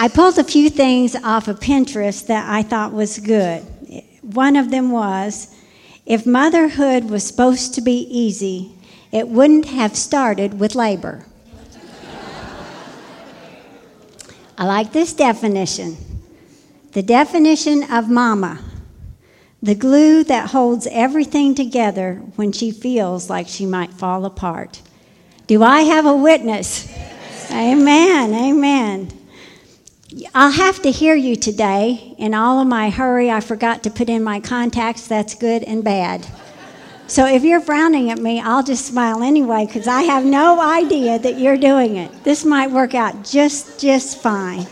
I pulled a few things off of Pinterest that I thought was good. One of them was, if motherhood was supposed to be easy, it wouldn't have started with labor. I like this definition. The definition of mama, the glue that holds everything together when she feels like she might fall apart. Do I have a witness? Amen, amen. I'll have to hear you today. In all of my hurry, I forgot to put in my contacts. That's good and bad. So if you're frowning at me, I'll just smile anyway because I have no idea that you're doing it. This might work out just fine.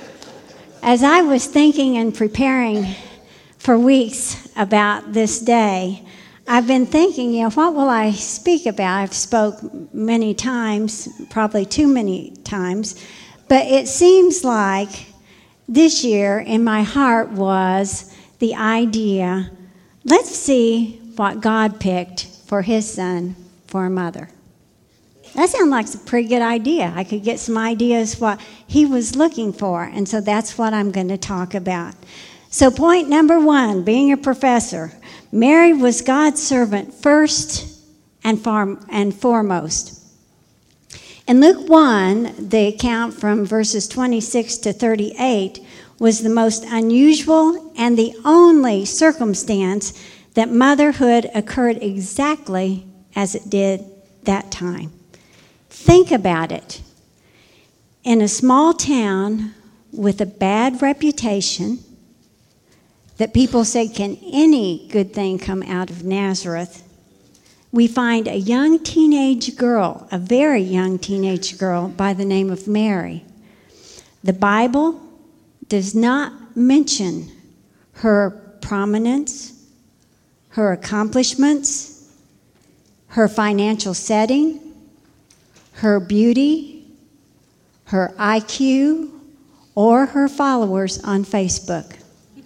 As I was thinking and preparing for weeks about this day, I've been thinking, what will I speak about? I've spoke many times, probably too many times, but it seems like this year in my heart was the idea, let's see what God picked for his son for a mother. That sounds like a pretty good idea. I could get some ideas what he was looking for, and so that's what I'm going to talk about. So point number 1, being a professor. Mary was God's servant first and foremost. In Luke 1, the account from verses 26 to 38 was the most unusual and the only circumstance that motherhood occurred exactly as it did that time. Think about it. In a small town with a bad reputation, that people say, can any good thing come out of Nazareth? We find a young teenage girl, a very young teenage girl by the name of Mary. The Bible does not mention her prominence, her accomplishments, her financial setting, her beauty, her IQ, or her followers on Facebook.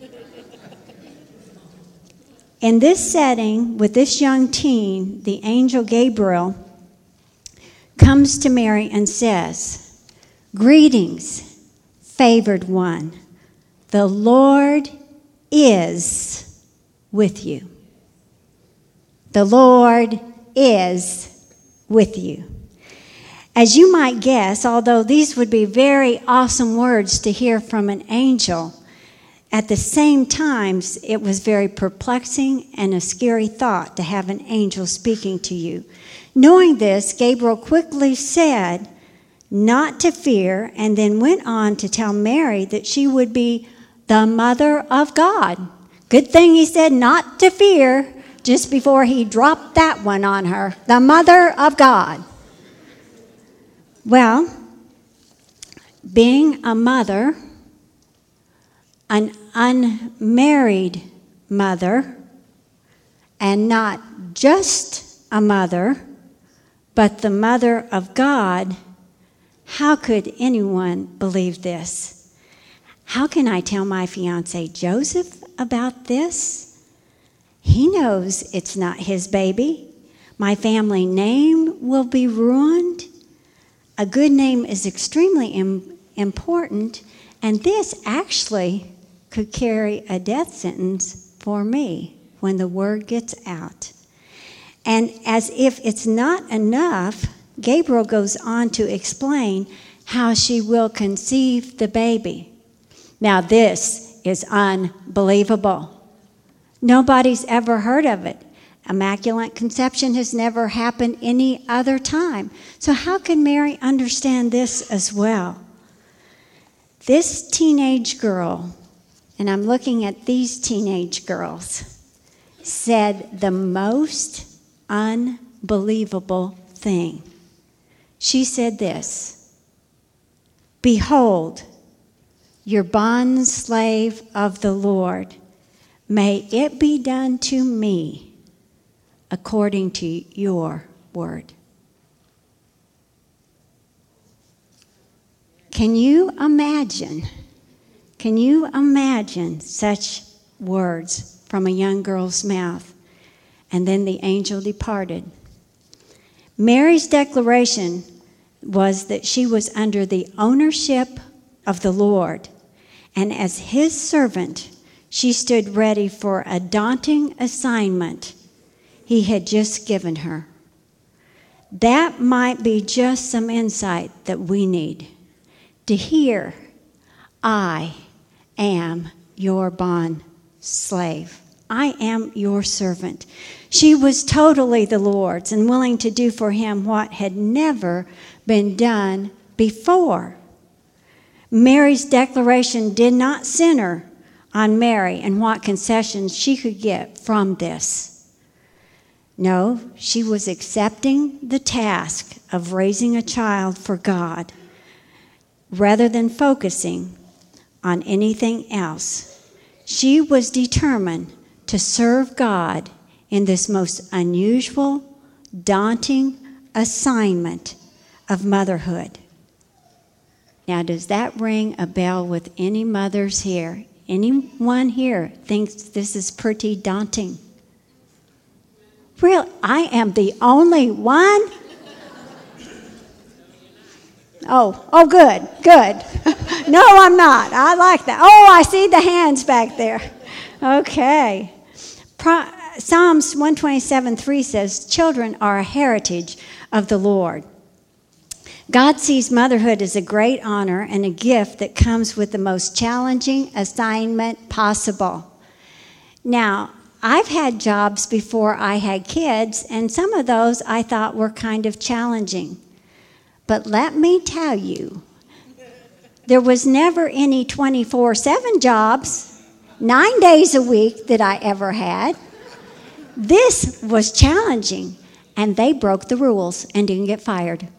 In this setting, with this young teen, the angel Gabriel comes to Mary and says, "Greetings, favored one. The Lord is with you." The Lord is with you. As you might guess, although these would be very awesome words to hear from an angel, at the same time, it was very perplexing and a scary thought to have an angel speaking to you. Knowing this, Gabriel quickly said not to fear, and then went on to tell Mary that she would be the mother of God. Good thing he said not to fear just before he dropped that one on her, the mother of God. Well, being a mother, an unmarried mother, and not just a mother, but the mother of God, how could anyone believe this? How can I tell my fiancé Joseph about this? He knows it's not his baby. My family name will be ruined. A good name is extremely important, and this actually could carry a death sentence for me when the word gets out. And as if it's not enough, Gabriel goes on to explain how she will conceive the baby. Now this is unbelievable. Nobody's ever heard of it. Immaculate conception has never happened any other time. So how can Mary understand this as well? This teenage girl, and I'm looking at these teenage girls, said the most unbelievable thing. She said this, "Behold, your bondslave of the Lord, may it be done to me according to your word." Can you imagine such words from a young girl's mouth? And then the angel departed. Mary's declaration was that she was under the ownership of the Lord, and as his servant, she stood ready for a daunting assignment he had just given her. That might be just some insight that we need to hear, I am your bond slave. I am your servant. She was totally the Lord's and willing to do for him what had never been done before. Mary's declaration did not center on Mary and what concessions she could get from this. No, she was accepting the task of raising a child for God rather than focusing on anything else. She was determined to serve God in this most unusual, daunting assignment of motherhood. Now, does that ring a bell with any mothers here? Anyone here thinks this is pretty daunting? Really? I am the only one? Oh, good. No, I'm not. I like that. Oh, I see the hands back there. Okay. Psalms 127:3 says, children are a heritage of the Lord. God sees motherhood as a great honor and a gift that comes with the most challenging assignment possible. Now, I've had jobs before I had kids, and some of those I thought were kind of challenging. But let me tell you, there was never any 24/7 jobs, 9 days a week that I ever had. This was challenging, and they broke the rules and didn't get fired.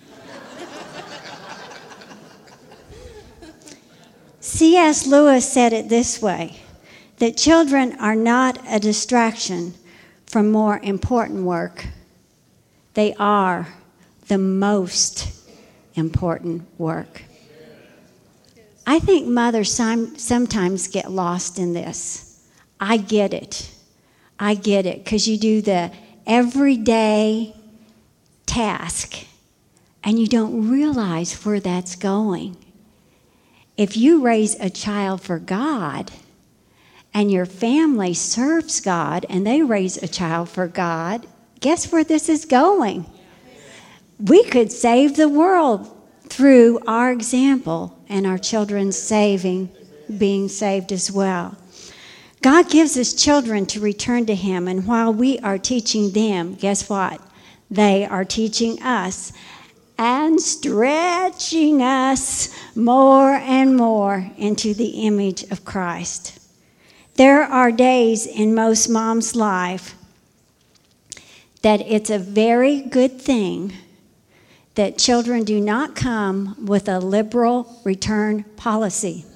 C.S. Lewis said it this way, that children are not a distraction from more important work. They are the most important work. I think mothers sometimes get lost in this. I get it, because you do the everyday task, and you don't realize where that's going. If you raise a child for God, and your family serves God, and they raise a child for God, guess where this is going? We could save the world through our example and our children being saved as well. God gives us children to return to him, and while we are teaching them, guess what? They are teaching us and stretching us more and more into the image of Christ. There are days in most moms' life that it's a very good thing that children do not come with a liberal return policy.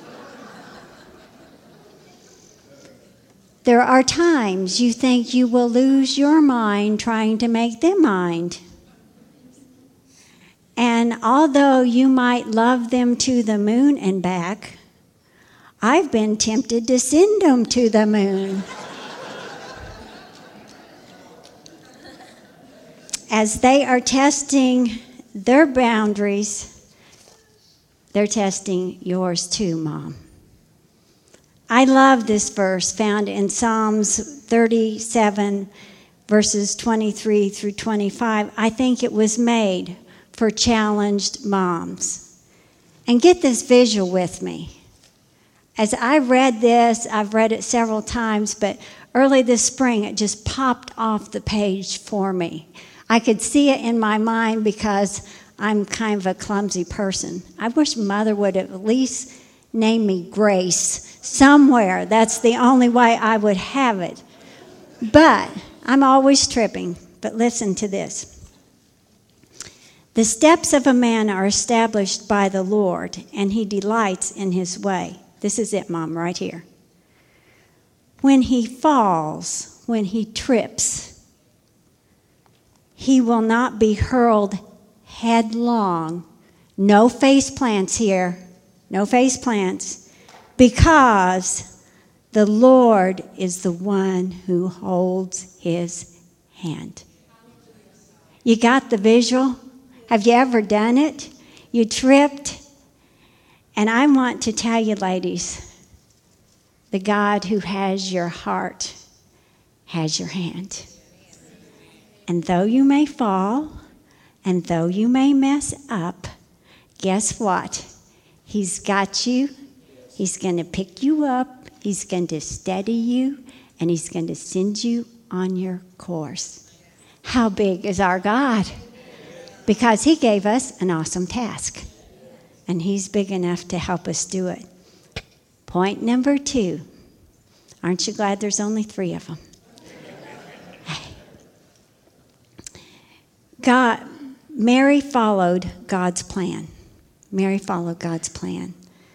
There are times you think you will lose your mind trying to make them mind. And although you might love them to the moon and back, I've been tempted to send them to the moon. As they are testing their boundaries, they're testing yours too, Mom. I love this verse found in Psalms 37, verses 23 through 25. I think it was made for challenged moms. And get this visual with me. As I read this, I've read it several times, but early this spring it just popped off the page for me. I could see it in my mind because I'm kind of a clumsy person. I wish Mother would at least name me Grace somewhere. That's the only way I would have it. But I'm always tripping. But listen to this. The steps of a man are established by the Lord, and he delights in his way. This is it, Mom, right here. When he falls, when he trips, he will not be hurled headlong. No face plants here. No face plants. Because the Lord is the one who holds his hand. You got the visual? Have you ever done it? You tripped And I want to tell you, ladies, the God who has your heart has your hand. And though you may fall, and though you may mess up, guess what? He's got you. He's going to pick you up. He's going to steady you. And he's going to send you on your course. How big is our God? Because he gave us an awesome task. And he's big enough to help us do it. Point number 2. Aren't you glad there's only 3 of them? Mary followed God's plan. Mary followed God's plan.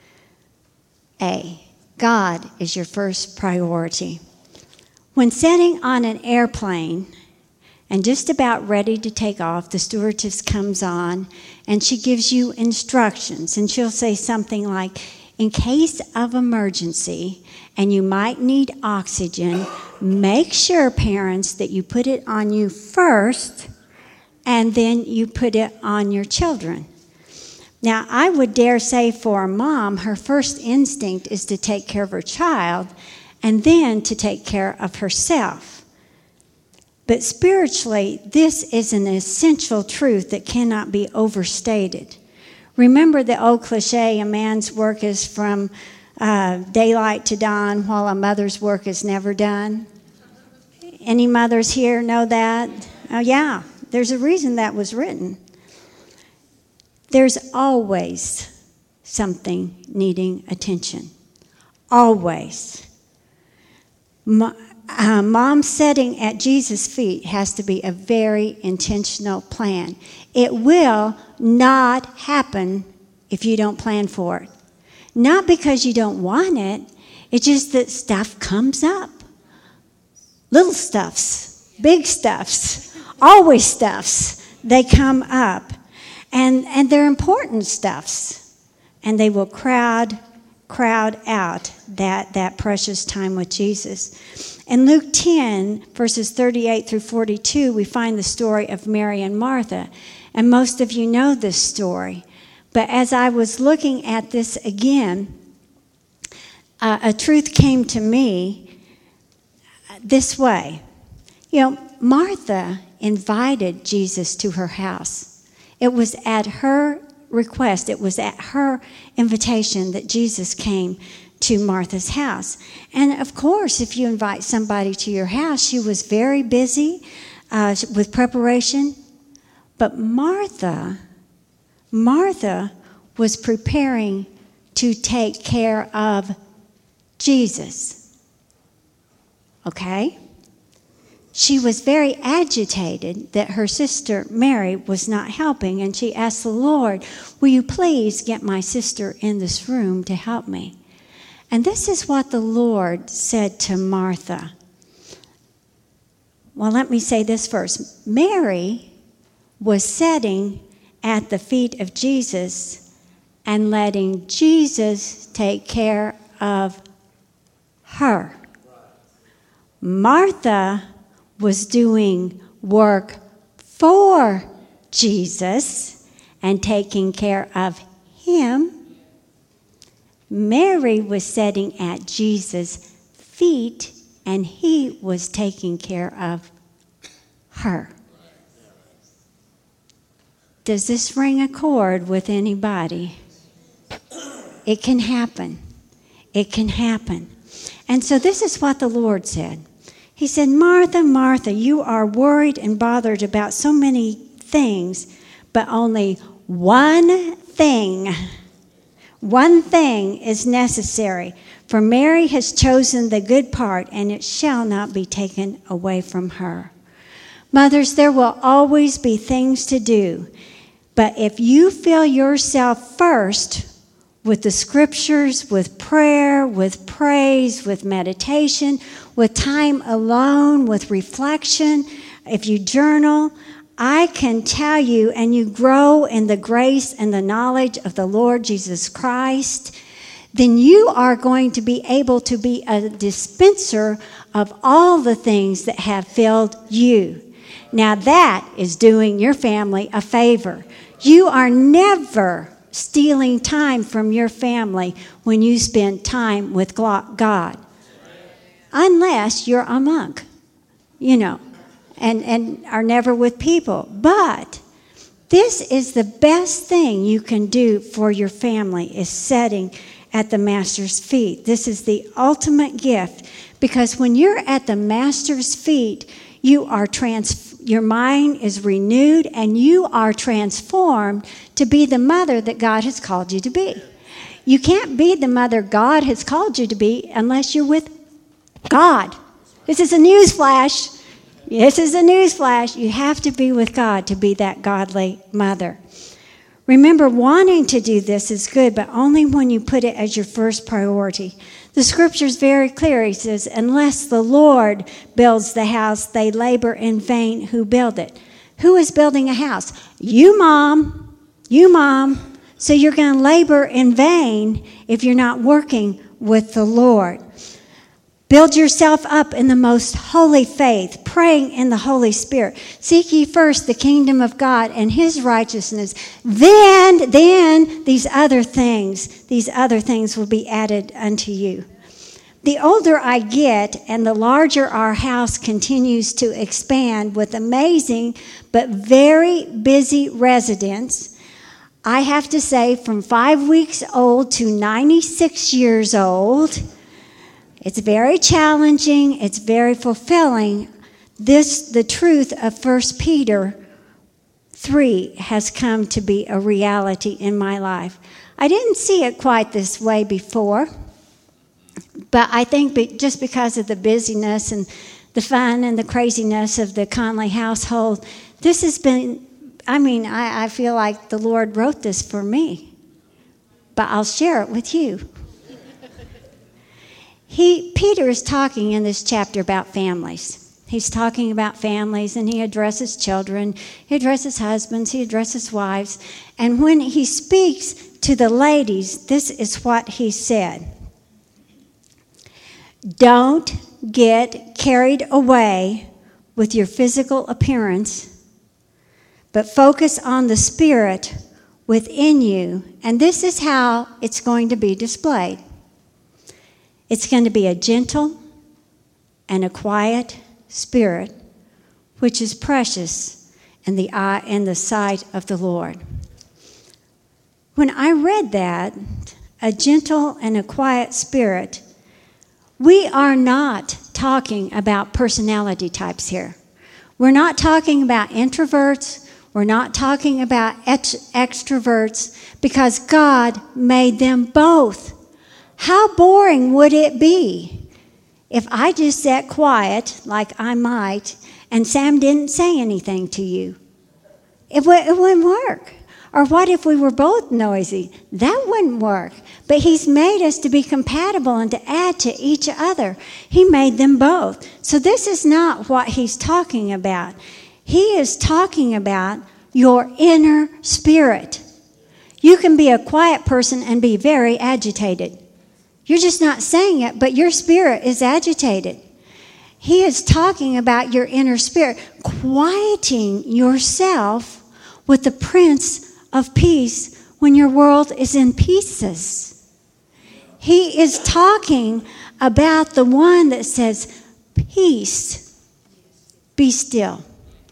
A, God is your first priority. When sitting on an airplane and just about ready to take off, the stewardess comes on and she gives you instructions. And she'll say something like, in case of emergency and you might need oxygen, make sure, parents, that you put it on you first and then you put it on your children. Now, I would dare say for a mom, her first instinct is to take care of her child and then to take care of herself. But spiritually, this is an essential truth that cannot be overstated. Remember the old cliche, a man's work is from daylight to dawn, while a mother's work is never done? Any mothers here know that? Oh, yeah. There's a reason that was written. There's always something needing attention. Always. Mom sitting at Jesus' feet has to be a very intentional plan. It will not happen if you don't plan for it. Not because you don't want it. It's just that stuff comes up. Little stuffs, big stuffs. Always stuffs, they come up. And they're important stuffs. And they will crowd out that precious time with Jesus. In Luke 10, verses 38 through 42, we find the story of Mary and Martha. And most of you know this story. But as I was looking at this again, a truth came to me this way. You know, Martha invited Jesus to her house. It was at her request, it was at her invitation that Jesus came to Martha's house. And of course, if you invite somebody to your house, she was very busy with preparation. But Martha was preparing to take care of Jesus. Okay? She was very agitated that her sister Mary was not helping, and she asked the Lord, will you please get my sister in this room to help me? And this is what the Lord said to Martha. Well, let me say this first. Mary was sitting at the feet of Jesus and letting Jesus take care of her. Martha was doing work for Jesus and taking care of him. Mary was sitting at Jesus' feet and he was taking care of her. Does this ring a chord with anybody? It can happen. It can happen. And so this is what the Lord said. He said, Martha, Martha, you are worried and bothered about so many things, but only one thing is necessary. For Mary has chosen the good part, and it shall not be taken away from her. Mothers, there will always be things to do, but if you fill yourself first with the scriptures, with prayer, with praise, with meditation, with time alone, with reflection, if you journal, I can tell you, and you grow in the grace and the knowledge of the Lord Jesus Christ, then you are going to be able to be a dispenser of all the things that have filled you. Now that is doing your family a favor. You are never stealing time from your family when you spend time with God. Unless you're a monk, and are never with people. But this is the best thing you can do for your family, is sitting at the Master's feet. This is the ultimate gift, because when you're at the Master's feet, your mind is renewed and you are transformed to be the mother that God has called you to be. You can't be the mother God has called you to be unless you're with God. This is a news flash. This is a news flash. You have to be with God to be that godly mother. Remember, wanting to do this is good, but only when you put it as your first priority. The scripture is very clear. He says, unless the Lord builds the house, they labor in vain who build it. Who is building a house? You, Mom. You, Mom. So you're going to labor in vain if you're not working with the Lord. Build yourself up in the most holy faith, praying in the Holy Spirit. Seek ye first the kingdom of God and his righteousness. Then these other things will be added unto you. The older I get and the larger our house continues to expand with amazing but very busy residents, I have to say, from 5 weeks old to 96 years old, it's very challenging. It's very fulfilling. The truth of 1 Peter 3 has come to be a reality in my life. I didn't see it quite this way before, but I think just because of the busyness and the fun and the craziness of the Conley household, this has been, I feel like the Lord wrote this for me, but I'll share it with you. Peter is talking in this chapter about families. He's talking about families, and he addresses children, he addresses husbands, he addresses wives. And when he speaks to the ladies, this is what he said. Don't get carried away with your physical appearance, but focus on the Spirit within you. And this is how it's going to be displayed. It's going to be a gentle and a quiet spirit, which is precious in the eye and the sight of the Lord. When I read that, a gentle and a quiet spirit, we are not talking about personality types here. We're not talking about introverts. We're not talking about extroverts, because God made them both. How boring would it be if I just sat quiet, like I might, and Sam didn't say anything to you? It wouldn't work. Or what if we were both noisy? That wouldn't work. But he's made us to be compatible and to add to each other. He made them both. So this is not what he's talking about. He is talking about your inner spirit. You can be a quiet person and be very agitated. You're just not saying it, but your spirit is agitated. He is talking about your inner spirit, quieting yourself with the Prince of Peace when your world is in pieces. He is talking about the one that says, peace, be still.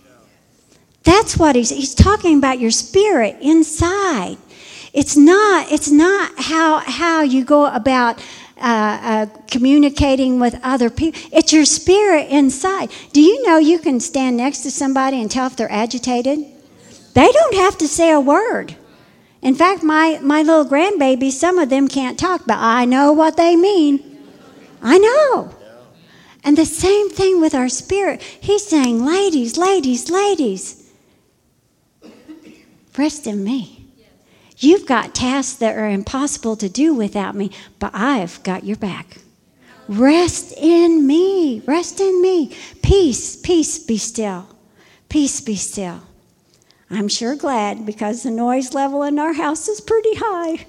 That's what he's talking about, your spirit inside. It's not how you go about communicating with other people. It's your spirit inside. Do you know you can stand next to somebody and tell if they're agitated? They don't have to say a word. In fact, my little grandbabies, some of them can't talk, but I know what they mean. I know. And the same thing with our spirit. He's saying, ladies, rest in me. You've got tasks that are impossible to do without me, but I've got your back. Rest in me. Rest in me. Peace, peace, be still. Peace, be still. I'm sure glad, because the noise level in our house is pretty high.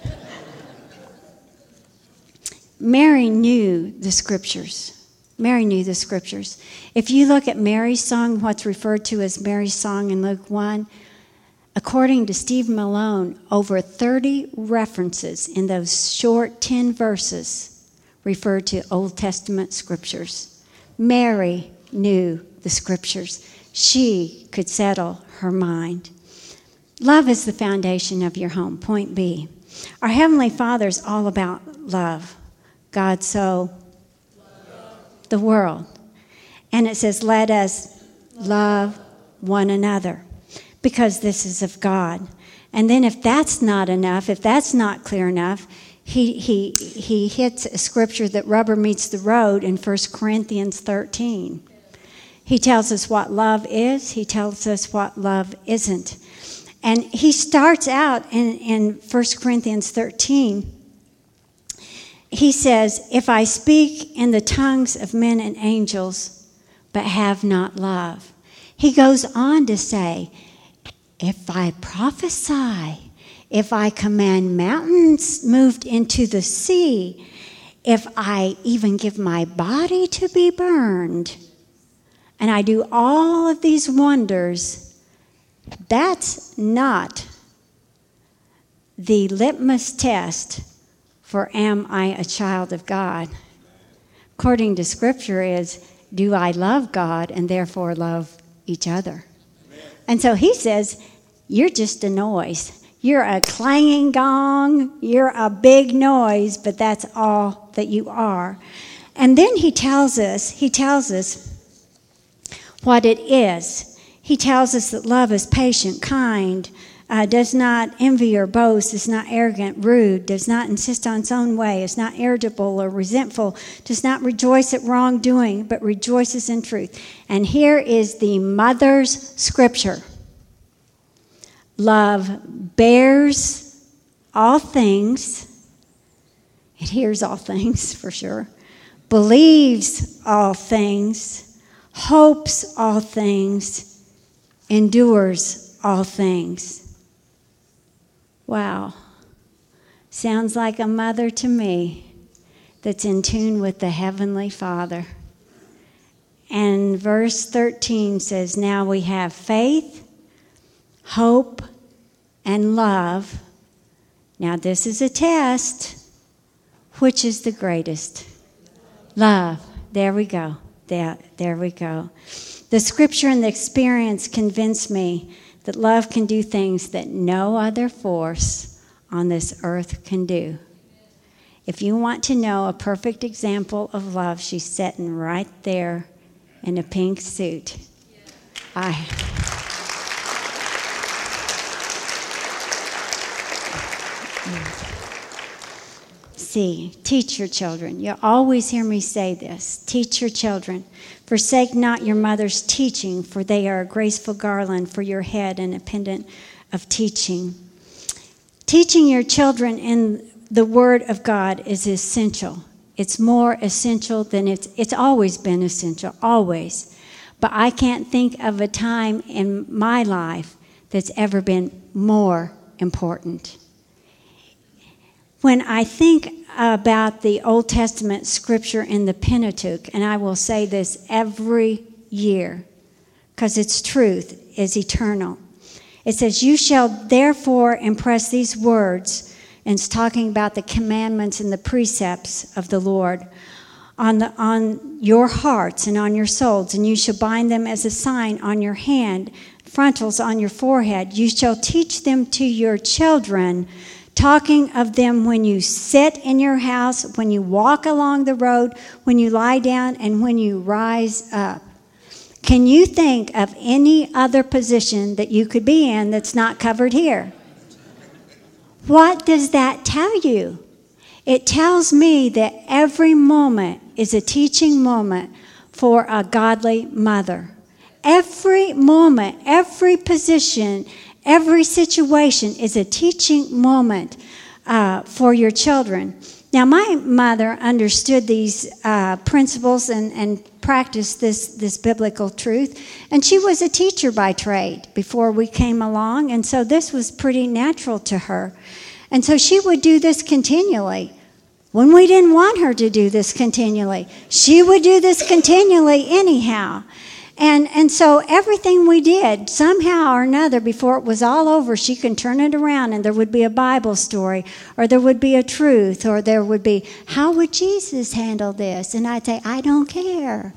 Mary knew the scriptures. Mary knew the scriptures. If you look at Mary's song, what's referred to as Mary's song in Luke 1, According to Steve Malone, over 30 references in those short 10 verses refer to Old Testament scriptures. Mary knew the scriptures. She could settle her mind. Love is the foundation of your home. Point B. Our Heavenly Father is all about love. God so loved the world. And it says, let us love one another, because this is of God. And then if that's not enough, if that's not clear enough, he hits a scripture that rubber meets the road in 1 Corinthians 13. He tells us what love is. He tells us what love isn't. And he starts out in 1 Corinthians 13. He says, if I speak in the tongues of men and angels, but have not love. He goes on to say, if I prophesy, if I command mountains moved into the sea, if I even give my body to be burned, and I do all of these wonders, that's not the litmus test for am I a child of God. According to Scripture is, do I love God and therefore love each other? And so he says, you're just a noise. You're a clanging gong. You're a big noise, but that's all that you are. And then he tells us what it is. He tells us that love is patient, kind, does not envy or boast, is not arrogant, rude, does not insist on its own way, is not irritable or resentful, does not rejoice at wrongdoing, but rejoices in truth. And here is the mother's scripture. Love bears all things. It hears all things for sure. Believes all things. Hopes all things. Endures all things. Wow. Sounds like a mother to me that's in tune with the Heavenly Father. And verse 13 says, now we have faith, hope, and love. Now this is a test. Which is the greatest? Love. There we go. There we go. The scripture and the experience convince me that love can do things that no other force on this earth can do. If you want to know a perfect example of love, she's sitting right there in a pink suit. See, teach your children. You always hear me say this. Teach your children. Forsake not your mother's teaching, for they are a graceful garland for your head and a pendant of teaching. Teaching your children in the Word of God is essential. It's more essential than it's always been essential, always. But I can't think of a time in my life that's ever been more important. When I think about the Old Testament scripture in the Pentateuch, and I will say this every year, because its truth is eternal. It says, you shall therefore impress these words, and it's talking about the commandments and the precepts of the Lord, on your hearts and on your souls, and you shall bind them as a sign on your hand, frontals on your forehead. You shall teach them to your children, talking of them when you sit in your house, when you walk along the road, when you lie down, and when you rise up. Can you think of any other position that you could be in that's not covered here? What does that tell you? It tells me that every moment is a teaching moment for a godly mother. Every moment, every position, every situation is a teaching moment for your children. Now, my mother understood these principles and practiced this biblical truth, and she was a teacher by trade before we came along, and so this was pretty natural to her. And so she would do this continually. When we didn't want her to do this continually, she would do this continually anyhow. And so everything we did, somehow or another, before it was all over, she can turn it around and there would be a Bible story, or there would be a truth, or there would be, how would Jesus handle this? And I'd say, I don't care.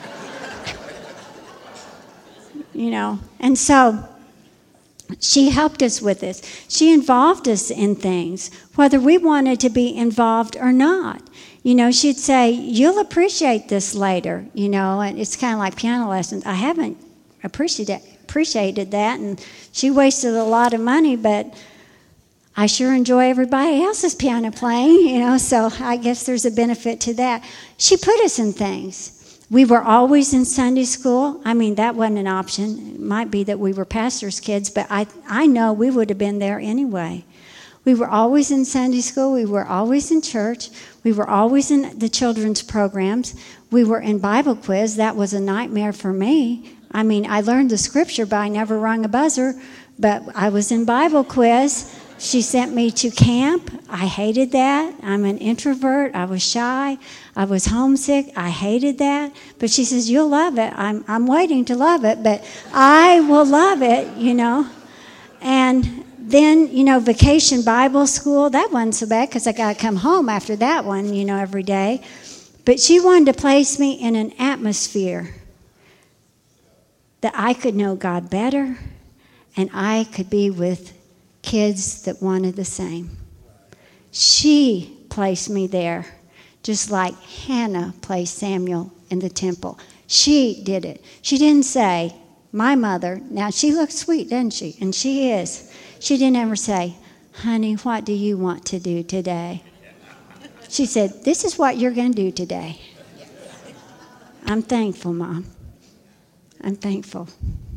And so she helped us with this. She involved us in things, whether we wanted to be involved or not. She'd say, you'll appreciate this later, and it's kind of like piano lessons. I haven't appreciated that, and she wasted a lot of money, but I sure enjoy everybody else's piano playing, so I guess there's a benefit to that. She put us in things. We were always in Sunday school. That wasn't an option. It might be that we were pastors' kids, but I know we would have been there anyway. We were always in Sunday school. We were always in church. We were always in the children's programs. We were in Bible quiz. That was a nightmare for me. I learned the scripture, but I never rung a buzzer. But I was in Bible quiz. She sent me to camp. I hated that. I'm an introvert. I was shy. I was homesick. I hated that. But she says, you'll love it. I'm waiting to love it, but I will love it, And then, vacation Bible school, that wasn't so bad because I got to come home after that one, every day. But she wanted to place me in an atmosphere that I could know God better and I could be with kids that wanted the same. She placed me there, just like Hannah placed Samuel in the temple. She did it. She didn't say, my mother, now she looks sweet, doesn't she? And she is. She didn't ever say, honey, what do you want to do today? She said, this is what you're going to do today. I'm thankful, Mom. I'm thankful.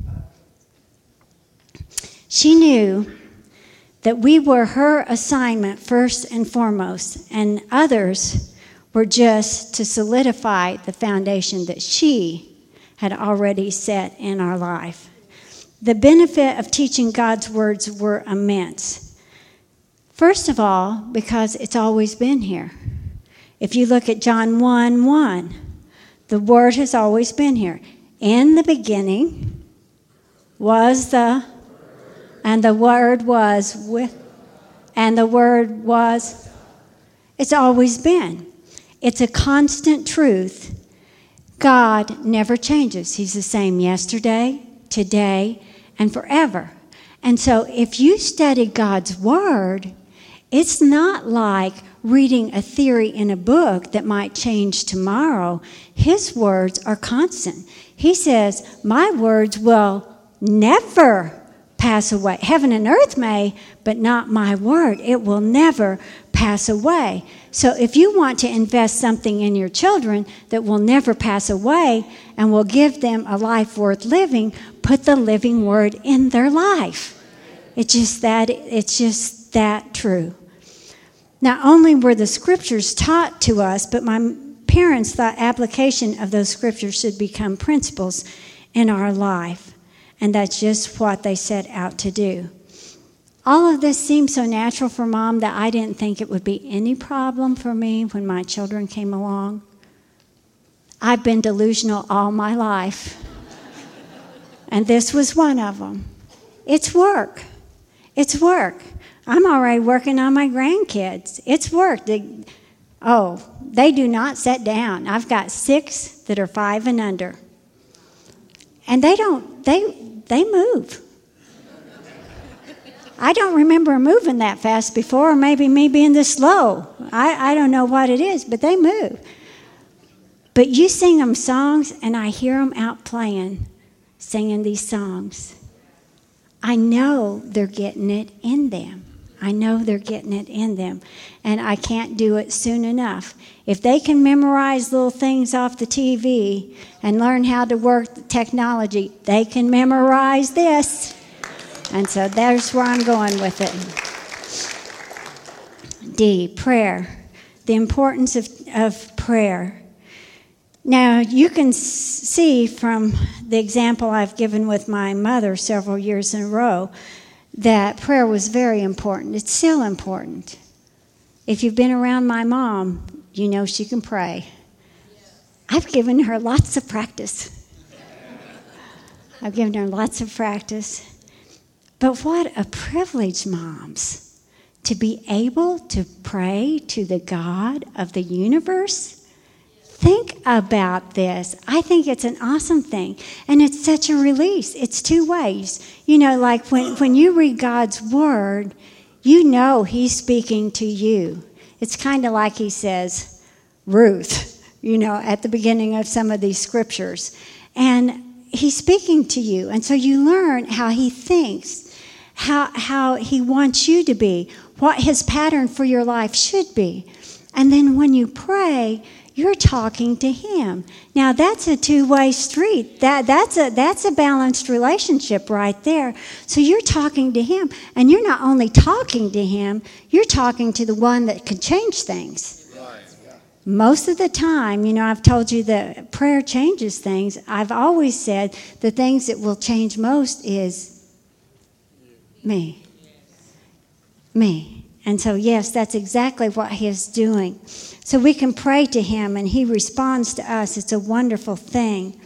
She knew that we were her assignment first and foremost, and others were just to solidify the foundation that she had already set in our life. The benefit of teaching God's words were immense. First of all, because it's always been here. If you look at John 1:1, the Word has always been here. In the beginning was and the Word was and the Word was. It's always been. It's a constant truth. God never changes. He's the same yesterday, today, and forever. And so if you study God's Word, it's not like reading a theory in a book that might change tomorrow. His words are constant. He says, my words will never pass away. Heaven and earth may, but not my word. It will never pass away. So if you want to invest something in your children that will never pass away and will give them a life worth living, put the living word in their life. It's just that true. Not only were the scriptures taught to us, but my parents thought application of those scriptures should become principles in our life. And that's just what they set out to do. All of this seemed so natural for Mom that I didn't think it would be any problem for me when my children came along. I've been delusional all my life. And this was one of them. It's work. It's work. I'm already working on my grandkids. It's work. They do not sit down. I've got 6 that are 5 and under. And they move. I don't remember moving that fast before, or maybe me being this slow. I don't know what it is, but they move. But you sing them songs, and I hear them out playing, singing these songs. I know they're getting it in them. I know they're getting it in them, and I can't do it soon enough. If they can memorize little things off the TV and learn how to work the technology, they can memorize this. And so there's where I'm going with it. D, prayer. The importance of prayer. Now, you can see from the example I've given with my mother several years in a row that prayer was very important. It's still important. If you've been around my mom, you know she can pray. I've given her lots of practice. I've given her lots of practice. But what a privilege, moms, to be able to pray to the God of the universe. Think about this. I think it's an awesome thing. And it's such a release. It's two ways. You know, like when you read God's word, you know he's speaking to you. It's kind of like he says, Ruth, you know, at the beginning of some of these scriptures. And he's speaking to you. And so you learn how he thinks, how he wants you to be, what his pattern for your life should be. And then when you pray, you're talking to him. Now that's a two-way street. That's a balanced relationship right there. So you're talking to him, and you're not only talking to him, you're talking to the one that can change things. Right. Most of the time, you know, I've told you that prayer changes things. I've always said the things that will change most is me. Me. And so, yes, that's exactly what he is doing. So we can pray to him, and he responds to us. It's a wonderful thing.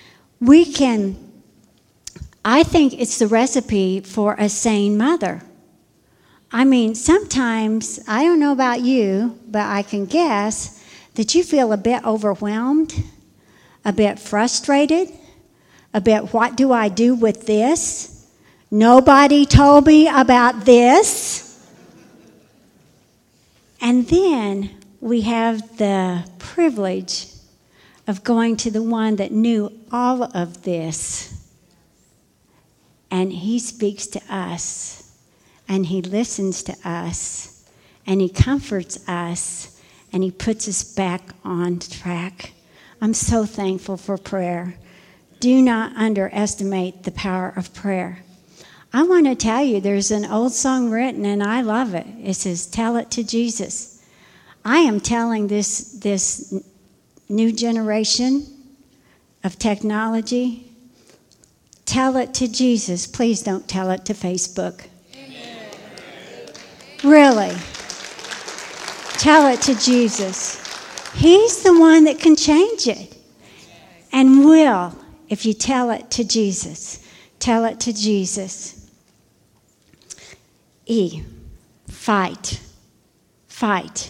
I think it's the recipe for a sane mother. I mean, sometimes, I don't know about you, but I can guess that you feel a bit overwhelmed, a bit frustrated, a bit, what do I do with this? Nobody told me about this. And then we have the privilege of going to the one that knew all of this. And he speaks to us, and he listens to us, and he comforts us, and he puts us back on track. I'm so thankful for prayer. Do not underestimate the power of prayer. I want to tell you, there's an old song written, and I love it. It says, "Tell it to Jesus." I am telling this new generation of technology, tell it to Jesus. Please don't tell it to Facebook. Amen. Really. Tell it to Jesus. He's the one that can change it, and will, if you tell it to Jesus. Tell it to Jesus. E, fight. Fight.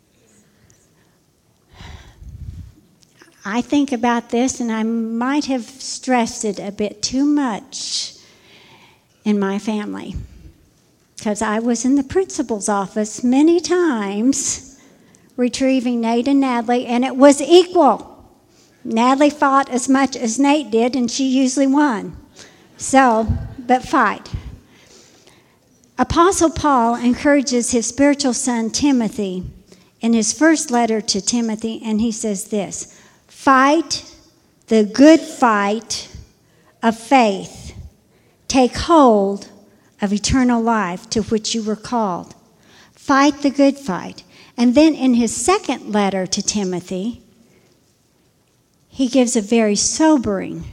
I think about this, and I might have stressed it a bit too much in my family, because I was in the principal's office many times retrieving Nate and Natalie, and it was equal. Natalie fought as much as Nate did, and she usually won. So, but fight. Apostle Paul encourages his spiritual son Timothy in his first letter to Timothy, and he says this: fight the good fight of faith. Take hold of eternal life to which you were called. Fight the good fight. And then in his second letter to Timothy, he gives a very sobering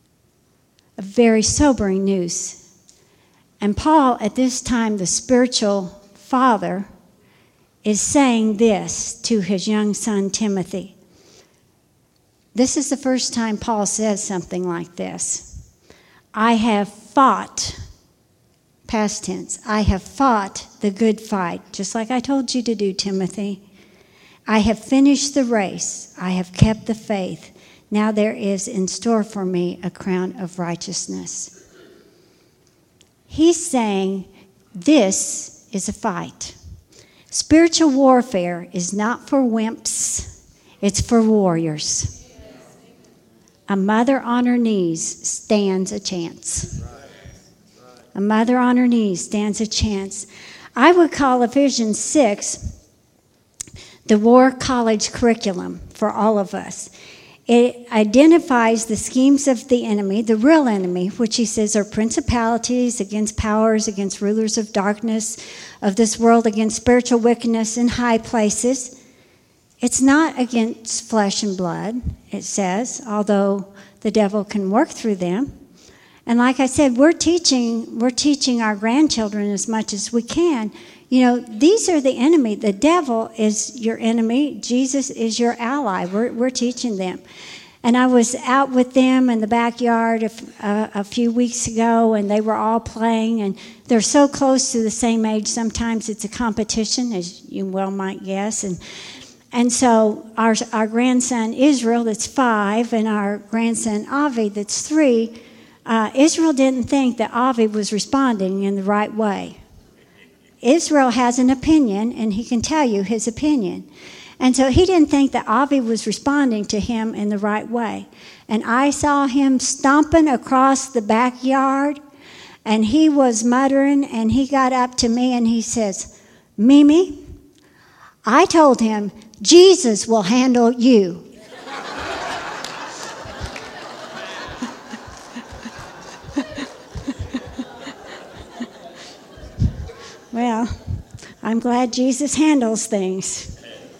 news. And Paul, at this time, the spiritual father, is saying this to his young son Timothy. This is the first time Paul says something like this. I have fought, past tense, I have fought the good fight, just like I told you to do, Timothy. I have finished the race. I have kept the faith. Now there is in store for me a crown of righteousness. He's saying this is a fight. Spiritual warfare is not for wimps, it's for warriors. A mother on her knees stands a chance. A mother on her knees stands a chance. I would call Ephesians 6 the war college curriculum for all of us. It identifies the schemes of the enemy, the real enemy, which he says are principalities, against powers, against rulers of darkness of this world, against spiritual wickedness in high places. It's not against flesh and blood, it says, although the devil can work through them. And like I said, we're teaching our grandchildren as much as we can. You know, these are the enemy. The devil is your enemy. Jesus is your ally. We're teaching them. And I was out with them in the backyard a few weeks ago, and they were all playing, and they're so close to the same age, sometimes it's a competition, as you well might guess. And so our grandson Israel, that's 5, and our grandson Avi, that's 3, Israel didn't think that Avi was responding in the right way. Israel has an opinion, and he can tell you his opinion. And so he didn't think that Avi was responding to him in the right way. And I saw him stomping across the backyard, and he was muttering, and he got up to me and he says, "Mimi, I told him Jesus will handle you." Well, I'm glad Jesus handles things.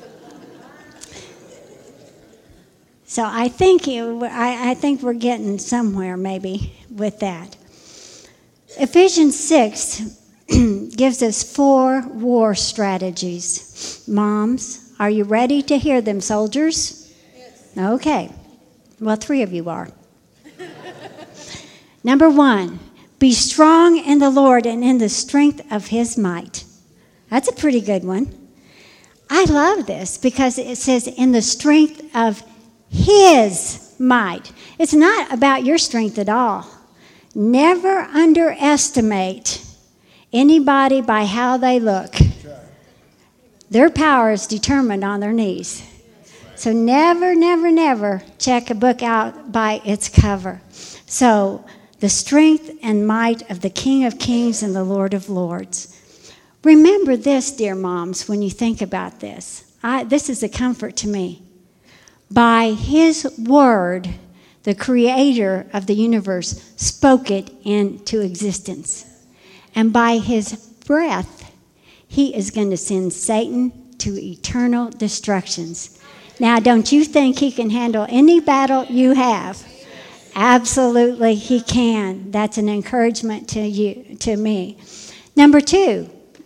So I think we're getting somewhere maybe with that. Ephesians 6 gives us 4 war strategies. Moms, are you ready to hear them, soldiers? Yes. Okay. Well, 3 of you are. Number 1, be strong in the Lord and in the strength of his might. That's a pretty good one. I love this because it says in the strength of his might. It's not about your strength at all. Never underestimate anybody by how they look. Their power is determined on their knees. So never, never, never check a book out by its cover. So the strength and might of the King of Kings and the Lord of Lords. Remember this, dear moms, when you think about this. This is a comfort to me. By his word, the creator of the universe spoke it into existence. And by his breath, he is going to send Satan to eternal destructions. Now, don't you think he can handle any battle you have? Absolutely, he can. That's an encouragement to you, to me. Number 2,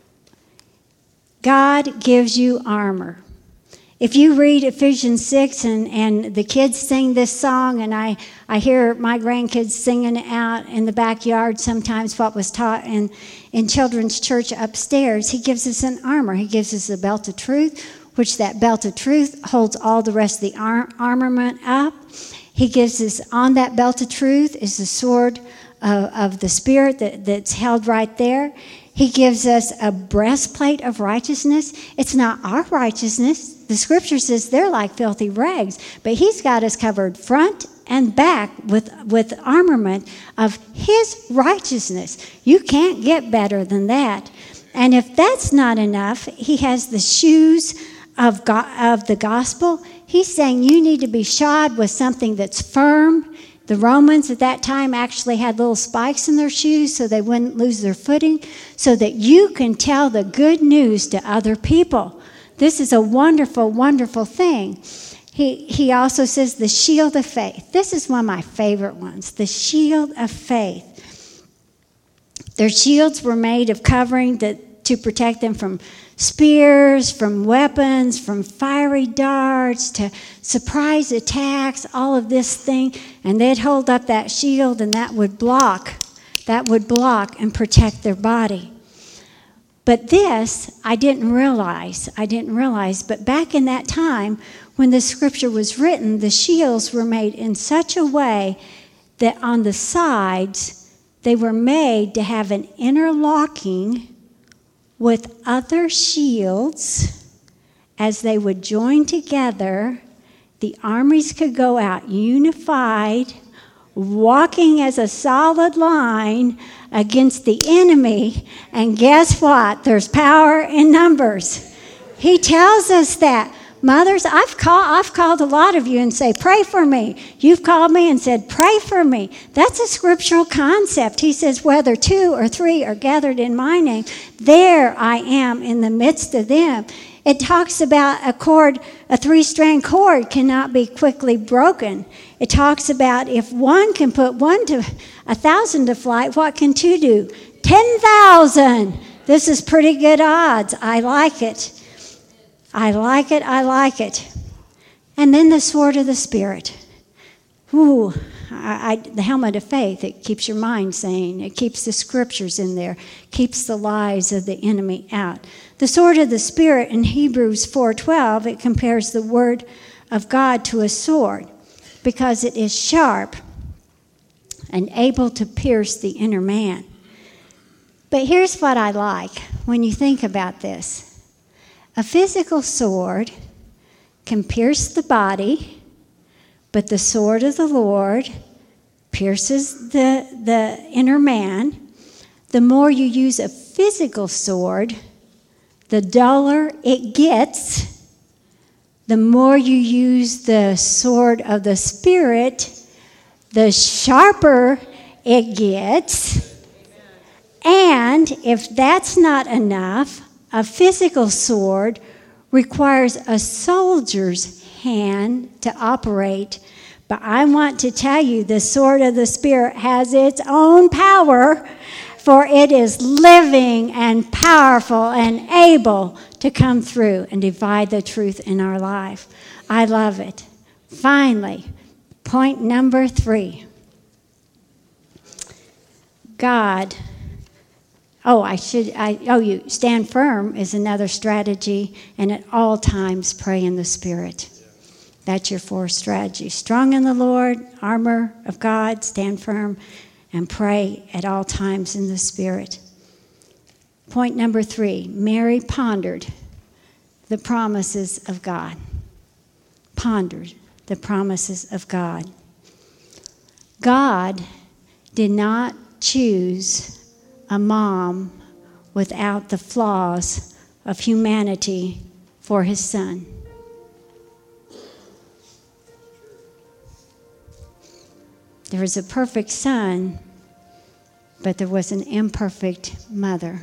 God gives you armor. If you read Ephesians 6 and the kids sing this song, and I hear my grandkids singing it out in the backyard sometimes, what was taught in children's church upstairs, he gives us an armor. He gives us a belt of truth, which that belt of truth holds all the rest of the armament up. He gives us, on that belt of truth is the sword of the Spirit that's held right there. He gives us a breastplate of righteousness. It's not our righteousness. The scripture says they're like filthy rags, but he's got us covered front and back with armament of his righteousness. You can't get better than that. And if that's not enough, he has the shoes of the gospel. He's saying you need to be shod with something that's firm. The Romans at that time actually had little spikes in their shoes so they wouldn't lose their footing, so that you can tell the good news to other people. This is a wonderful, wonderful thing. He also says the shield of faith. This is one of my favorite ones, the shield of faith. Their shields were made of covering to protect them from spears, from weapons, from fiery darts, to surprise attacks, all of this thing. And they'd hold up that shield, and that would block and protect their body. But this, I didn't realize, but back in that time, when the scripture was written, the shields were made in such a way that on the sides, they were made to have an interlocking with other shields. As they would join together, the armies could go out unified, walking as a solid line against the enemy. And guess what? There's power in numbers. He tells us that. Mothers, I've called a lot of you and say, pray for me. You've called me and said, pray for me. That's a scriptural concept. He says, whether 2 or 3 are gathered in my name, there I am in the midst of them. It talks about a 3-strand cord cannot be quickly broken. It talks about if one can put 1,000 to flight, what can 2 do? 10,000. This is pretty good odds. I like it. I like it. And then the sword of the Spirit. the helmet of faith, it keeps your mind sane. It keeps the scriptures in there, keeps the lies of the enemy out. The sword of the Spirit in Hebrews 4:12, it compares the word of God to a sword because it is sharp and able to pierce the inner man. But here's what I like when you think about this. A physical sword can pierce the body, but the sword of the Lord pierces the inner man. The more you use a physical sword, the duller it gets. The more you use the sword of the Spirit, the sharper it gets. And if that's not enough, a physical sword requires a soldier's hand to operate. But I want to tell you, the sword of the Spirit has its own power, for it is living and powerful and able to come through and divide the truth in our life. I love it. Finally, point number 3. God. You stand firm is another strategy, and at all times pray in the Spirit. That's your 4 strategies. Strong in the Lord, armor of God, stand firm, and pray at all times in the Spirit. Point number 3, Mary pondered the promises of God. Pondered the promises of God. God did not choose a mom without the flaws of humanity for his son. There was a perfect son, but there was an imperfect mother.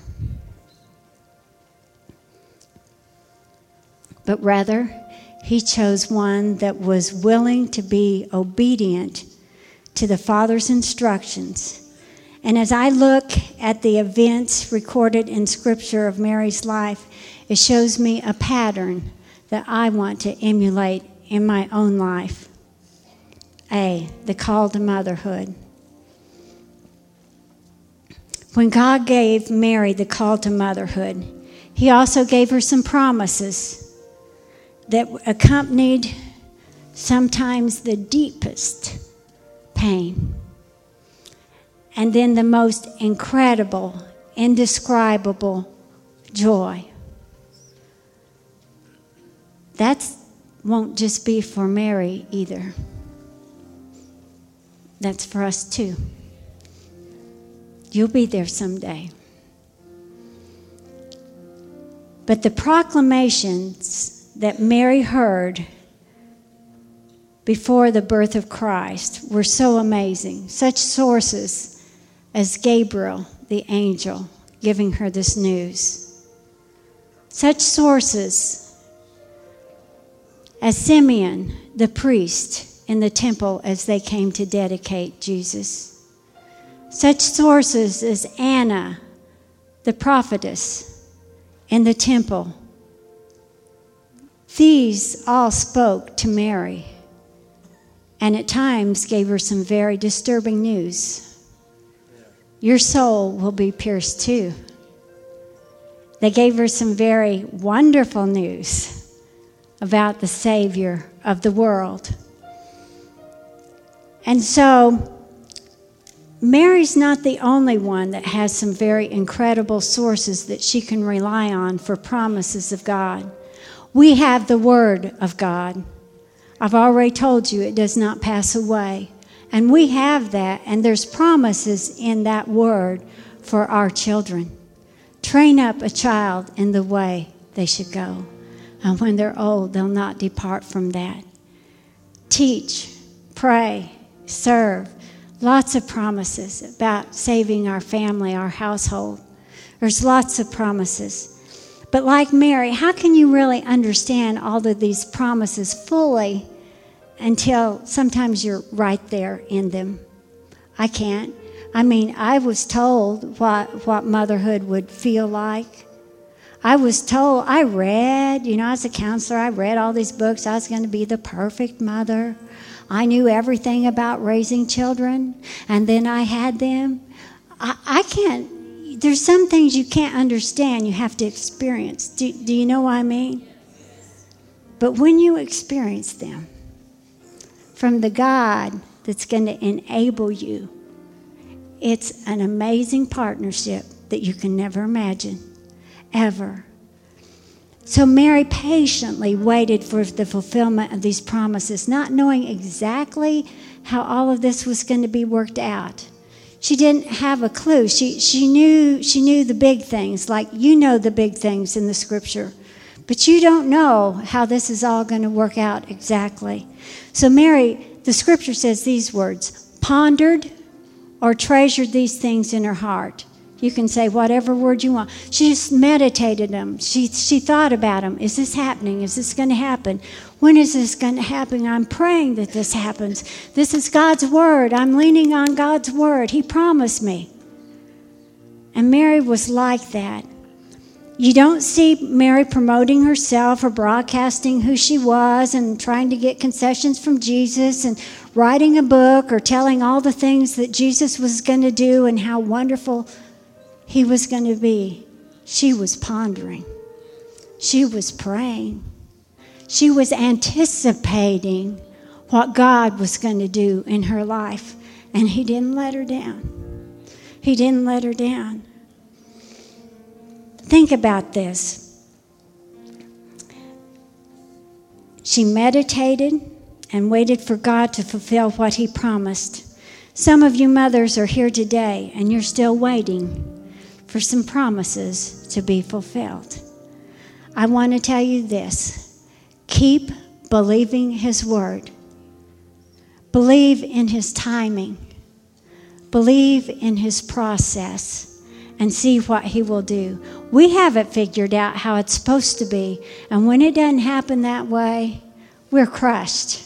But rather, he chose one that was willing to be obedient to the Father's instructions. And as I look at the events recorded in Scripture of Mary's life, it shows me a pattern that I want to emulate in my own life. A, the call to motherhood. When God gave Mary the call to motherhood, he also gave her some promises that accompanied sometimes the deepest pain. And then the most incredible, indescribable joy. That won't just be for Mary either. That's for us too. You'll be there someday. But the proclamations that Mary heard before the birth of Christ were so amazing. Such sources as Gabriel, the angel, giving her this news. Such sources as Simeon, the priest, in the temple as they came to dedicate Jesus. Such sources as Anna, the prophetess, in the temple. These all spoke to Mary, and at times gave her some very disturbing news. Your soul will be pierced too. They gave her some very wonderful news about the Savior of the world. And so, Mary's not the only one that has some very incredible sources that she can rely on for promises of God. We have the Word of God. I've already told you it does not pass away. And we have that, and there's promises in that Word for our children. Train up a child in the way they should go. And when they're old, they'll not depart from that. Teach, pray, serve. Lots of promises about saving our family, our household. There's lots of promises. But like Mary, how can you really understand all of these promises fully until sometimes you're right there in them? I can't. I mean, I was told what motherhood would feel like. I was told, I read, as a counselor, I read all these books. I was going to be the perfect mother. I knew everything about raising children, and then I had them. I can't, there's some things you can't understand, you have to experience. Do you know what I mean? But when you experience them, from the God that's going to enable you, it's an amazing partnership that you can never imagine, ever. So Mary patiently waited for the fulfillment of these promises, not knowing exactly how all of this was going to be worked out. She didn't have a clue. She knew the big things, like you know the big things in the scripture. But you don't know how this is all going to work out exactly. So Mary, the scripture says these words, pondered or treasured these things in her heart. You can say whatever word you want. She just meditated them. She thought about them. Is this happening? Is this going to happen? When is this going to happen? I'm praying that this happens. This is God's word. I'm leaning on God's word. He promised me. And Mary was like that. You don't see Mary promoting herself or broadcasting who she was and trying to get concessions from Jesus and writing a book or telling all the things that Jesus was going to do and how wonderful he was going to be. She was pondering. She was praying. She was anticipating what God was going to do in her life. And he didn't let her down. He didn't let her down. Think about this. She meditated and waited for God to fulfill what he promised. Some of you mothers are here today and you're still waiting for some promises to be fulfilled. I want to tell you this. Keep believing his word. Believe in his timing. Believe in his process and see what he will do. We haven't figured out how it's supposed to be, and when it doesn't happen that way, we're crushed.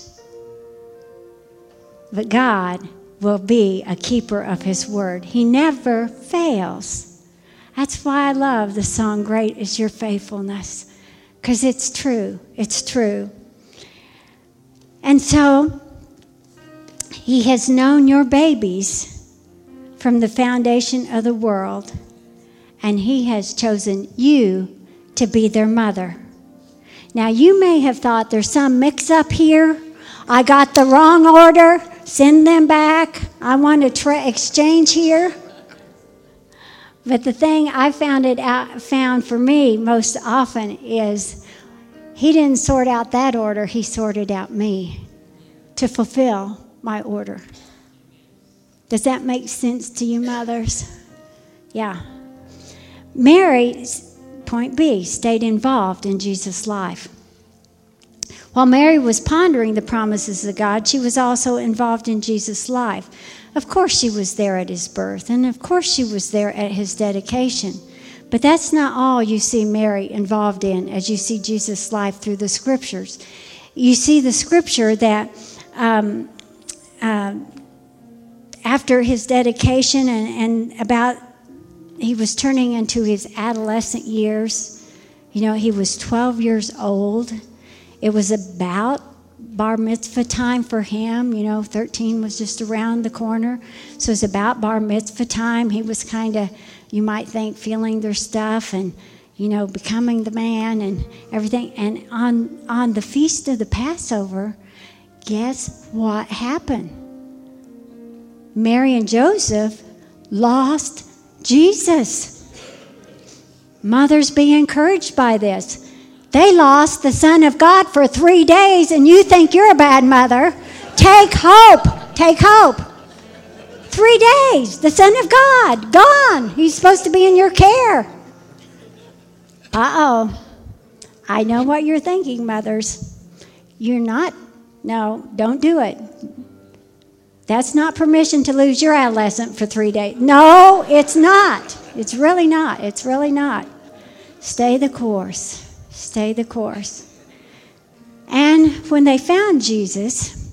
But God will be a keeper of his word. He never fails. That's why I love the song, Great is Your Faithfulness, because it's true. It's true. And so, he has known your babies from the foundation of the world, and he has chosen you to be their mother. Now, you may have thought there's some mix-up here. I got the wrong order. Send them back. I want to exchange here. But the thing I found for me most often is he didn't sort out that order. He sorted out me to fulfill my order. Does that make sense to you, mothers? Yeah. Mary, point B, stayed involved in Jesus' life. While Mary was pondering the promises of God, she was also involved in Jesus' life. Of course she was there at his birth, and of course she was there at his dedication. But that's not all you see Mary involved in as you see Jesus' life through the scriptures. You see the scripture that after his dedication and about he was turning into his adolescent years, he was 12 years old. It was about bar mitzvah time for him. 13 was just around the corner. So it was about bar mitzvah time. He was kind of, you might think, feeling their stuff and, becoming the man and everything. And on the feast of the Passover, guess what happened? Mary and Joseph lost Jesus. Mothers, be encouraged by this. They lost the Son of God for 3 days, and you think you're a bad mother. Take hope. Take hope. 3 days. The Son of God, gone. He's supposed to be in your care. Uh-oh. I know what you're thinking, mothers. You're not. No, don't do it. That's not permission to lose your adolescent for 3 days. No, it's not. It's really not. It's really not. Stay the course. Stay the course. And when they found Jesus,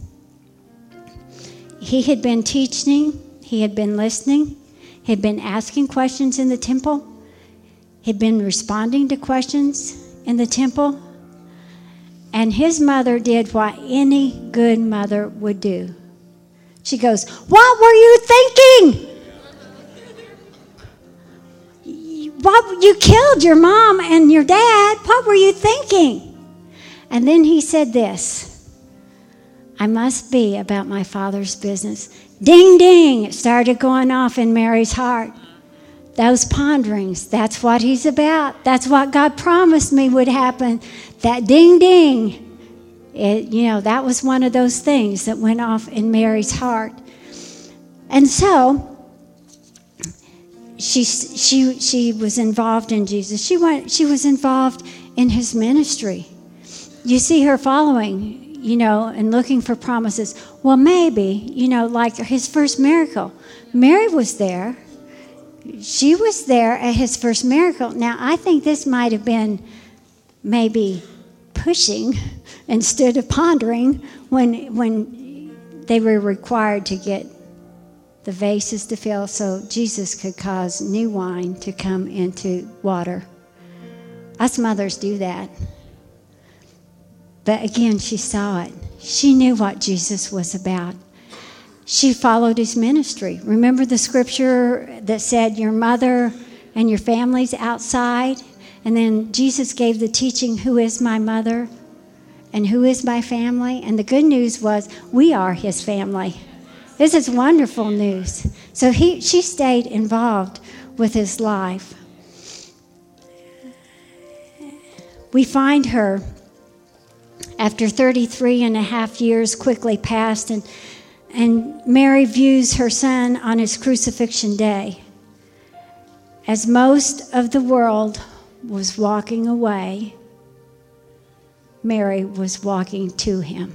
he had been teaching, he had been listening, he had been asking questions in the temple, he had been responding to questions in the temple. And his mother did what any good mother would do. She goes, "What were you thinking? What, you killed your mom and your dad. What were you thinking?" And then he said this, "I must be about my Father's business." Ding, ding, it started going off in Mary's heart. Those ponderings, that's what he's about. That's what God promised me would happen. That ding, ding. That was one of those things that went off in Mary's heart. And so she was involved in Jesus. She was involved in his ministry. You see her following, and looking for promises. Well, maybe, like his first miracle. Mary was there. She was there at his first miracle. Now, I think this might have been maybe pushing instead of pondering when they were required to get the vases to fill so Jesus could cause new wine to come into water. Us mothers do that. But again, she saw it. She knew what Jesus was about. She followed his ministry. Remember the scripture that said, "Your mother and your family's outside"? And then Jesus gave the teaching, "Who is my mother and who is my family?" And the good news was, we are his family. This is wonderful news. So she stayed involved with his life. We find her after 33 and a half years quickly passed, and Mary views her son on his crucifixion day. As most of the world was walking away, Mary was walking to him.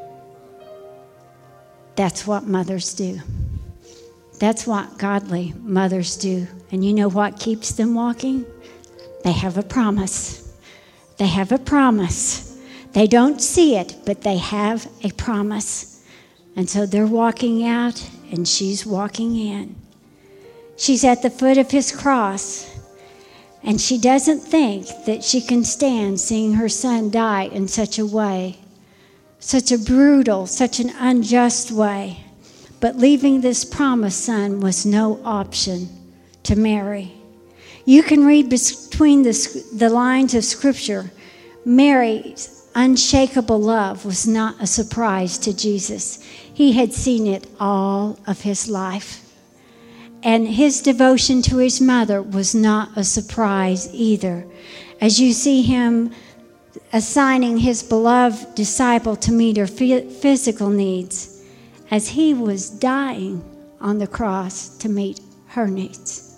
That's what mothers do. That's what godly mothers do. And you know what keeps them walking? They have a promise. They have a promise. They don't see it, but they have a promise. And so they're walking out, and she's walking in. She's at the foot of his cross, and she doesn't think that she can stand seeing her son die in such a way, such a brutal, such an unjust way. But leaving this promised son was no option to Mary. You can read between the lines of Scripture. Mary's unshakable love was not a surprise to Jesus. He had seen it all of his life. And his devotion to his mother was not a surprise either. As you see him assigning his beloved disciple to meet her physical needs, as he was dying on the cross to meet her needs.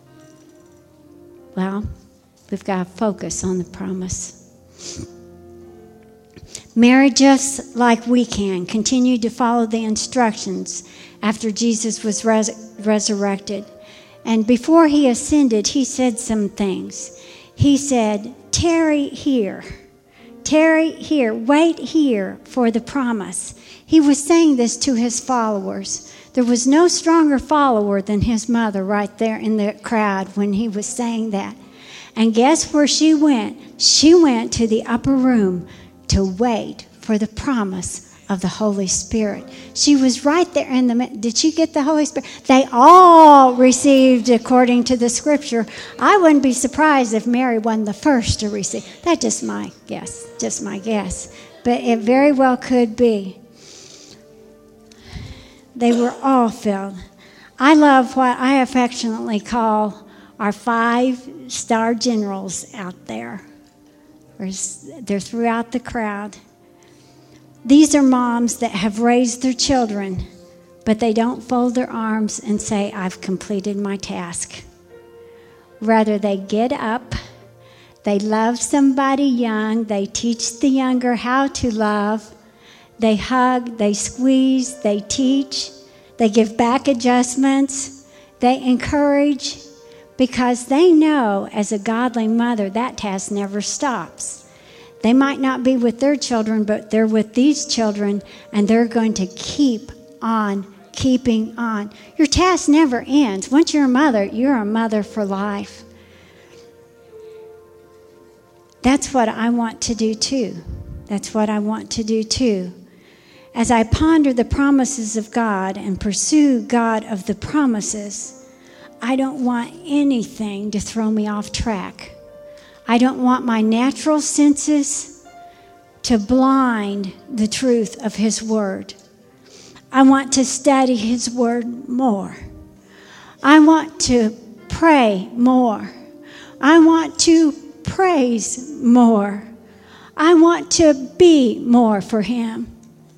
Well, we've got to focus on the promise. Mary, just like we can, continued to follow the instructions after Jesus was resurrected. And before he ascended, he said some things. He said, tarry here, wait here for the promise. He was saying this to his followers. There was no stronger follower than his mother right there in the crowd when he was saying that. And guess where she went? She went to the upper room to wait for the promise of the Holy Spirit. She was right there in the middle. Did you get the Holy Spirit? They all received according to the Scripture. I wouldn't be surprised if Mary wasn't the first to receive. That's just my guess. But it very well could be. They were all filled. I love what I affectionately call our 5-star generals out there. They're throughout the crowd. These are moms that have raised their children, but they don't fold their arms and say, I've completed my task. Rather, they get up, they love somebody young, they teach the younger how to love, they hug, they squeeze, they teach, they give back adjustments, they encourage, because they know as a godly mother that task never stops. They might not be with their children, but they're with these children, and they're going to keep on keeping on. Your task never ends. Once you're a mother for life. That's what I want to do too. That's what I want to do too. As I ponder the promises of God and pursue God of the promises, I don't want anything to throw me off track. I don't want my natural senses to blind the truth of His Word. I want to study His Word more. I want to pray more. I want to praise more. I want to be more for Him.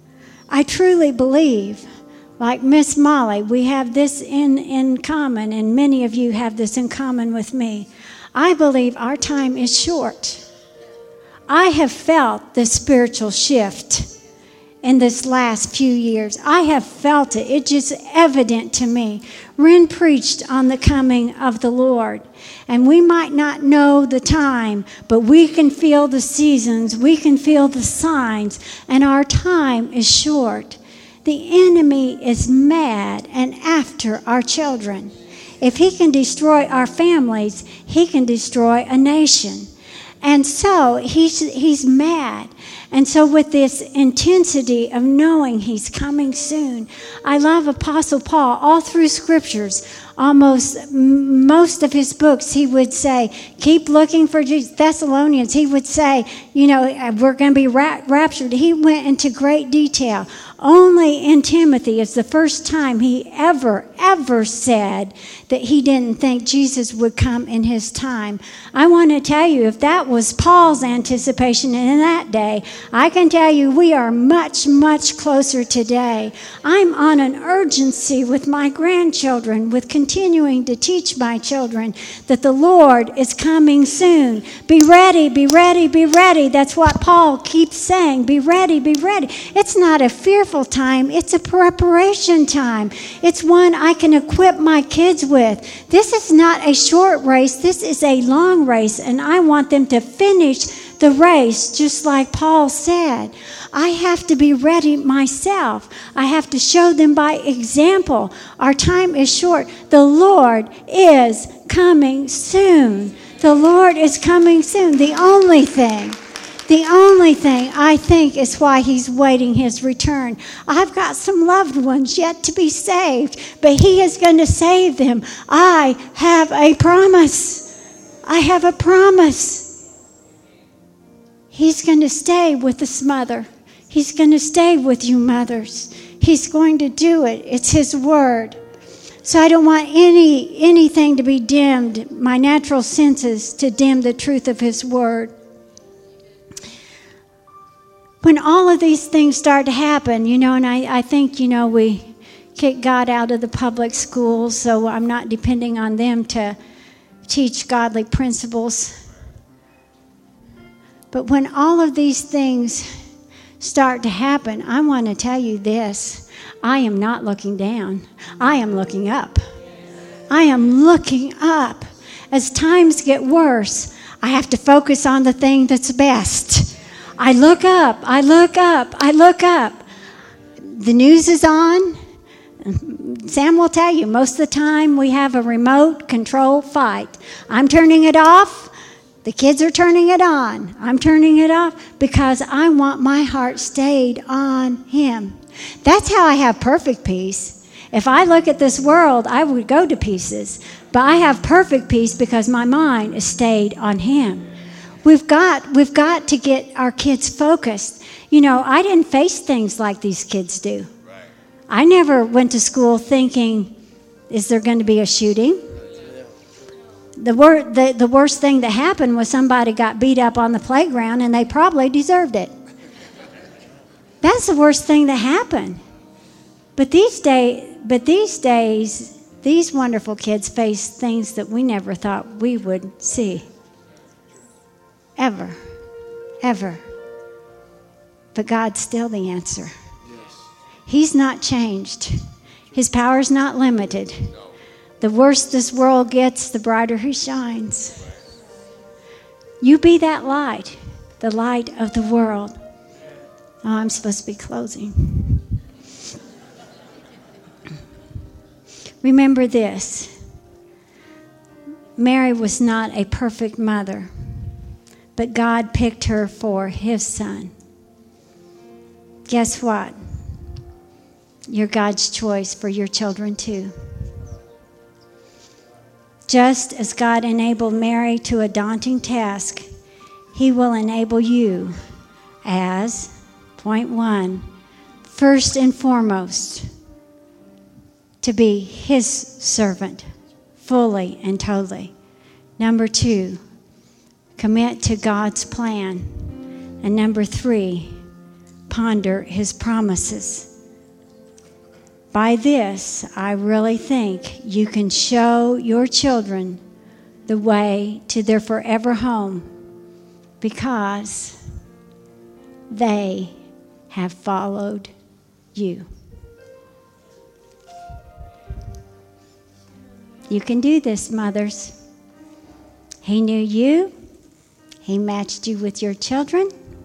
I truly believe, like Miss Molly, we have this in common, and many of you have this in common with me. I believe our time is short. I have felt the spiritual shift in this last few years. I have felt it. It's just evident to me. Ren preached on the coming of the Lord. And we might not know the time, but we can feel the seasons. We can feel the signs. And our time is short. The enemy is mad and after our children. If he can destroy our families, he can destroy a nation. And so he's mad. And so with this intensity of knowing he's coming soon, I love Apostle Paul. All through scriptures, almost most of his books, he would say, keep looking for Jesus. Thessalonians, he would say, we're going to be raptured. He went into great detail. Only in Timothy is the first time he ever said that he didn't think Jesus would come in his time. I want to tell you, if that was Paul's anticipation in that day, I can tell you we are much, much closer today. I'm on an urgency with my grandchildren, with continuing to teach my children that the Lord is coming soon. Be ready, be ready, be ready. That's what Paul keeps saying. Be ready, be ready. It's not a fearful time. It's a preparation time. It's one I can equip my kids with. This is not a short race. This is a long race, and I want them to finish the race just like Paul said. I have to be ready myself. I have to show them by example. Our time is short. The Lord is coming soon. The Lord is coming soon. The only thing I think is why he's waiting his return. I've got some loved ones yet to be saved, but he is going to save them. I have a promise. I have a promise. He's going to stay with this mother. He's going to stay with you mothers. He's going to do it. It's his word. So I don't want anything to be dimmed, my natural senses to dim the truth of his word. When all of these things start to happen, and I think, we kick God out of the public schools, so I'm not depending on them to teach godly principles. But when all of these things start to happen, I want to tell you this. I am not looking down. I am looking up. I am looking up. As times get worse, I have to focus on the thing that's best. I look up, I look up, I look up. The news is on. Sam will tell you, most of the time we have a remote control fight. I'm turning it off. The kids are turning it on. I'm turning it off because I want my heart stayed on him. That's how I have perfect peace. If I look at this world, I would go to pieces. But I have perfect peace because my mind is stayed on him. We've got to get our kids focused. I didn't face things like these kids do. Right. I never went to school thinking, is there going to be a shooting? The worst thing that happened was somebody got beat up on the playground, and they probably deserved it. That's the worst thing that happened. But these days, these wonderful kids face things that we never thought we would see. Ever. But God's still the answer. Yes. He's not changed. His power's not limited. No. The worse this world gets, the brighter he shines. You be that light, the light of the world. Oh, I'm supposed to be closing. Remember this. Mary was not a perfect mother, but God picked her for his son. Guess what? You're God's choice for your children too. Just as God enabled Mary to a daunting task, He will enable you as, point one, first and foremost, to be His servant fully and totally. Number two, commit to God's plan. And number three, ponder His promises. By this, I really think you can show your children the way to their forever home because they have followed you. You can do this, mothers. He knew you. He matched you with your children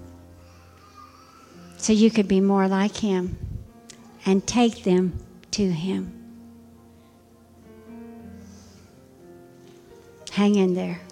so you could be more like Him and take them to Him. Hang in there.